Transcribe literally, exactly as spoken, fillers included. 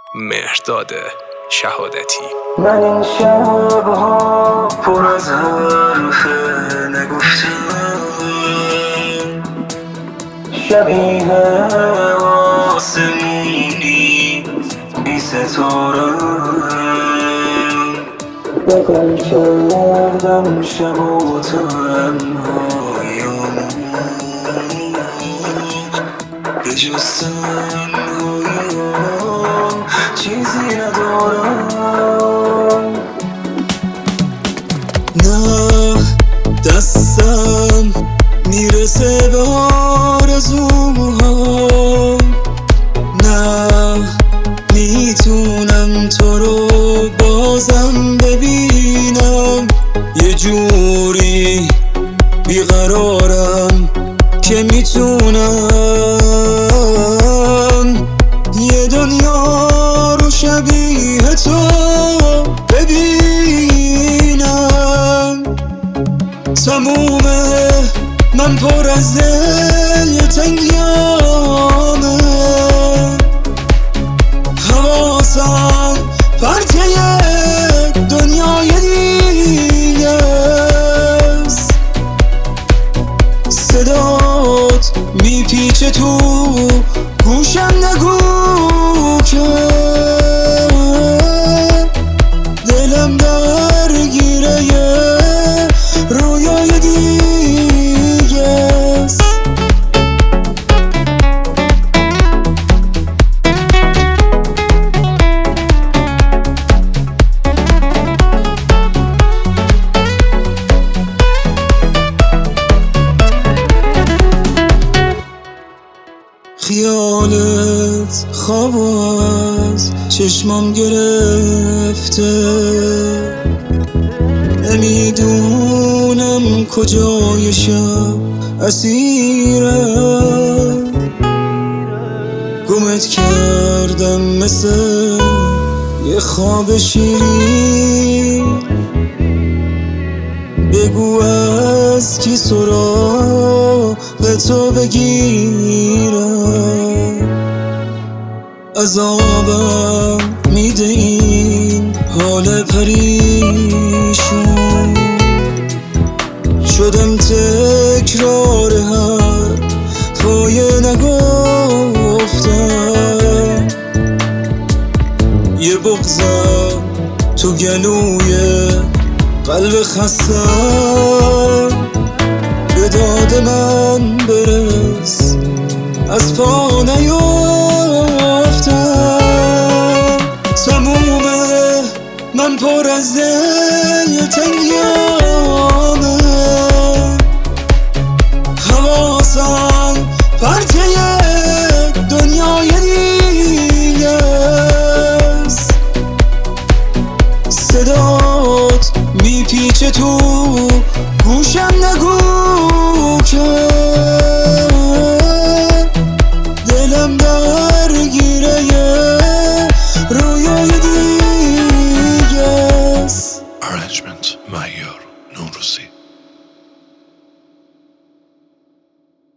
مهرداد شهادتی. من این شبها پر از حرفه نگفتم، شبیه آسمونی بی ستاره بغل کردم شب و تنهاییامو، به جز تنهاییام چیزی ندارم. نه دستم میرسه به آرزوها، نه میتونم تو رو بازم ببینم، یه جوری بیقرارم که میتونم یه دنیا رو شبیه تو ببینم. تمومه من پر از دل تنگیامه، حواسم پرت یک دنیای دیگه است. صدات میپیچه تو گوشم، نگو که دلم درگیره یه رویای دیگه است. خیالت خواب از چشمام گرفته، نمیدونم کجای شب اسیرم، گمت کردم مثل یه خواب شیرین. بگو از کی سراغ تو بگیرم، عذابم میده این حال پریشون. شدم تکرار حرفای نگفتم، یه بغضم تو گلوی قلب خستم. به داد من برس از پا نیفتم. تمومه من پر از دل تنگیامه، حواسم پرت یک دنیای دیگه است. صدات میپیچه تو گوشم، نگو